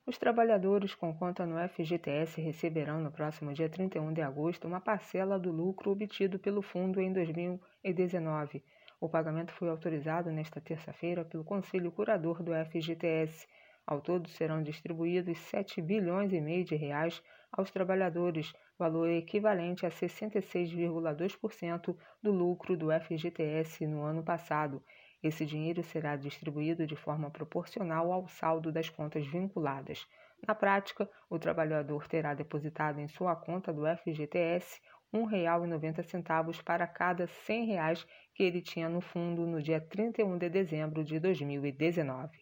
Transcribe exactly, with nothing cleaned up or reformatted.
Os trabalhadores com conta no F G T S receberão no próximo dia trinta e um de agosto uma parcela do lucro obtido pelo fundo em dois mil e dezenove. O pagamento foi autorizado nesta terça-feira pelo Conselho Curador do F G T S. Ao todo serão distribuídos sete bilhões e meio de reais aos trabalhadores, valor equivalente a sessenta e seis vírgula dois por cento do lucro do F G T S no ano passado. Esse dinheiro será distribuído de forma proporcional ao saldo das contas vinculadas. Na prática, o trabalhador terá depositado em sua conta do F G T S um real e noventa centavos para cada cem reais que ele tinha no fundo no dia trinta e um de dezembro de dois mil e dezenove.